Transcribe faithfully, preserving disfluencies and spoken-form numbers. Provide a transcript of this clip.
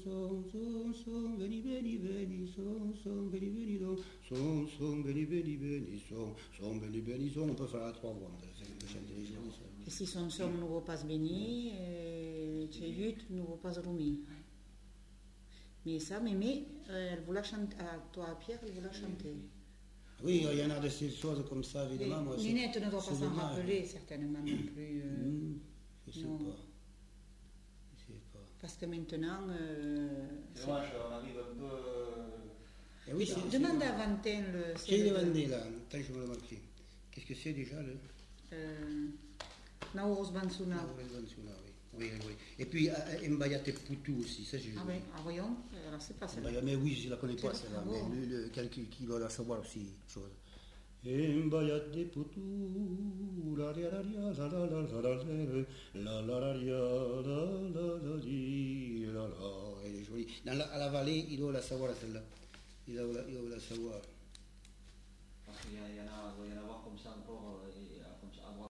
son, son, son, veni, veni, veni, son, son, veni, veni, don, son, son, veni, veni, veni, son, son, veni, veni, son. On peut faire la trois voix. Et si son son nous pas béni, tu es nous pas roumi. Mais ça, Mémé, elle voulait chanter, à toi, Pierre, elle voulait chanter. Oui, il y en a de ces choses comme ça, évidemment. Moi, Ninette ne doit pas s'en rappeler, certainement non plus. Euh, mmh, je ne sais non. pas. Je sais pas. Parce que maintenant. Euh, c'est dommage, on arrive un peu. Eh oui, c'est, demande à Vantin le. Qui est demandé là? Attends, je me le marque. Qu'est-ce que c'est déjà le. Euh, Nauros Bansuna. Nauros Bansuna, oui. Oui, oui. Et puis, Mbayate Poutou aussi, ça j'ai Ah oui, ah voyons, alors c'est pas ça. Mais oui, je ne la connais pas celle-là, mais le, le, quelqu'un qui va la savoir aussi, chose. Mbayate Poutou, la la la la la la la la la la la la. Elle est jolie. Dans la, à la vallée, il doit la savoir celle-là. Il doit la, il doit la savoir. Parce qu'il y, y en a